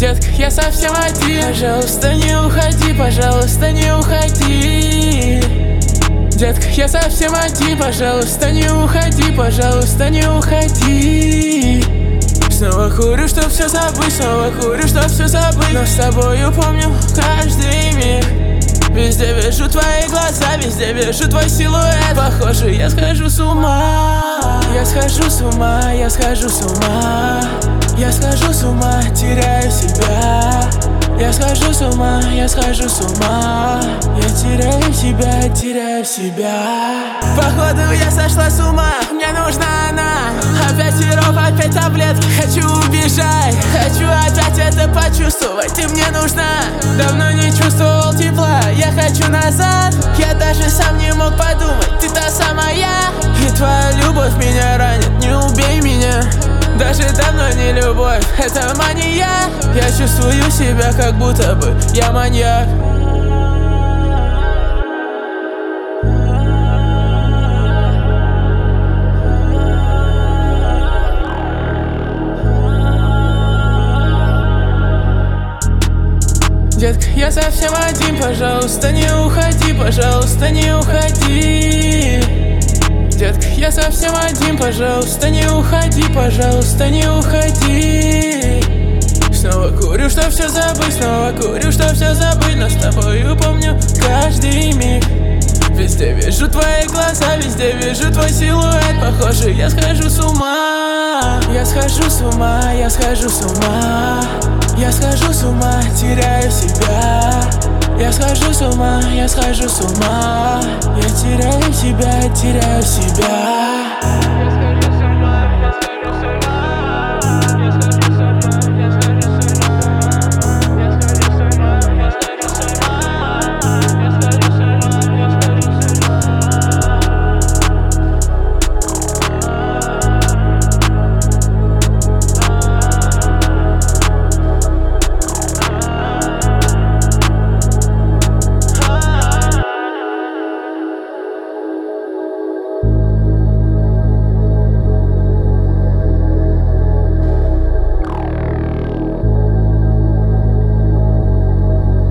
Детка, я совсем один. Пожалуйста, не уходи, пожалуйста, не уходи. Детка, я совсем один. Пожалуйста, не уходи, пожалуйста, не уходи. Снова курю, чтоб все забыть, снова курю, чтоб все забыть. Но с тобою помню каждый миг. Везде вижу твои глаза, везде вижу твой силуэт. Похоже, я схожу с ума. Я схожу с ума, я схожу с ума. Я схожу с ума, теряю себя. Я схожу с ума, я схожу с ума. Я теряю себя, теряю себя. Походу я сошла с ума, мне нужна она. Опять сироп, опять таблетки, хочу убежать. Хочу опять это почувствовать, ты мне нужна. Давно не чувствовал тепла, я хочу назад. Я даже сам не мог подумать, ты та самая. И твоя любовь меня ранит, не убей меня. Даже давно не любовь, это мания. Я чувствую себя, как будто бы я маньяк. Детка, я совсем один, пожалуйста, не уходи, пожалуйста, не уходи. Детка, я совсем один, пожалуйста, не уходи, пожалуйста, не уходи. Снова курю, чтоб все забыть, снова курю, чтоб все забыть. Но с тобою помню каждый миг. Везде вижу твои глаза, везде вижу твой силуэт. Похоже, я схожу с ума. Я схожу с ума, я схожу с ума. Я схожу с ума, теряю себя. Я схожу с ума, я схожу с ума. Я теряю себя, теряю себя.